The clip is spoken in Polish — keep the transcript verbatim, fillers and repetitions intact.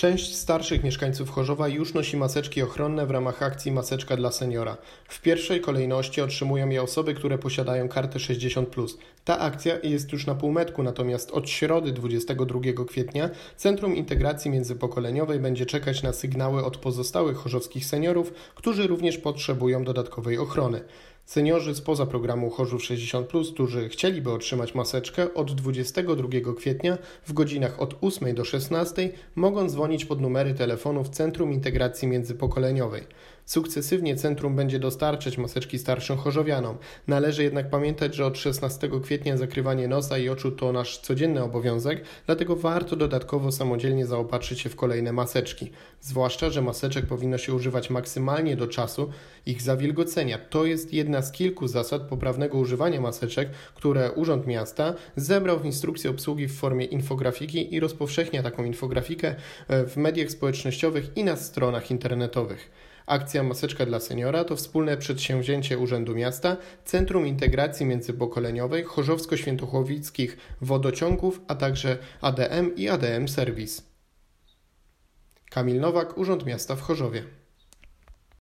Część starszych mieszkańców Chorzowa już nosi maseczki ochronne w ramach akcji Maseczka dla seniora. W pierwszej kolejności otrzymują je osoby, które posiadają kartę sześćdziesiąt plus. Ta akcja jest już na półmetku, natomiast od środy dwudziestego drugiego kwietnia Centrum Integracji Międzypokoleniowej będzie czekać na sygnały od pozostałych chorzowskich seniorów, którzy również potrzebują dodatkowej ochrony. Seniorzy spoza programu Chorzów sześćdziesiąt plus, którzy chcieliby otrzymać maseczkę, od dwudziestego drugiego kwietnia w godzinach od ósmej do szesnastej mogą dzwonić pod numery telefonów Centrum Integracji Międzypokoleniowej. Sukcesywnie centrum będzie dostarczać maseczki starszym chorzowianom. Należy jednak pamiętać, że od szesnastego kwietnia zakrywanie nosa i oczu to nasz codzienny obowiązek, dlatego warto dodatkowo samodzielnie zaopatrzyć się w kolejne maseczki. Zwłaszcza, że maseczek powinno się używać maksymalnie do czasu ich zawilgocenia. To jest jedna z kilku zasad poprawnego używania maseczek, które Urząd Miasta zebrał w instrukcji obsługi w formie infografiki i rozpowszechnia taką infografikę w mediach społecznościowych i na stronach internetowych. Akcja Maseczka dla seniora to wspólne przedsięwzięcie Urzędu Miasta, Centrum Integracji Międzypokoleniowej, Chorzowsko-Świętochłowickich Wodociągów, a także A D M i A D M Serwis. Kamil Nowak, Urząd Miasta w Chorzowie.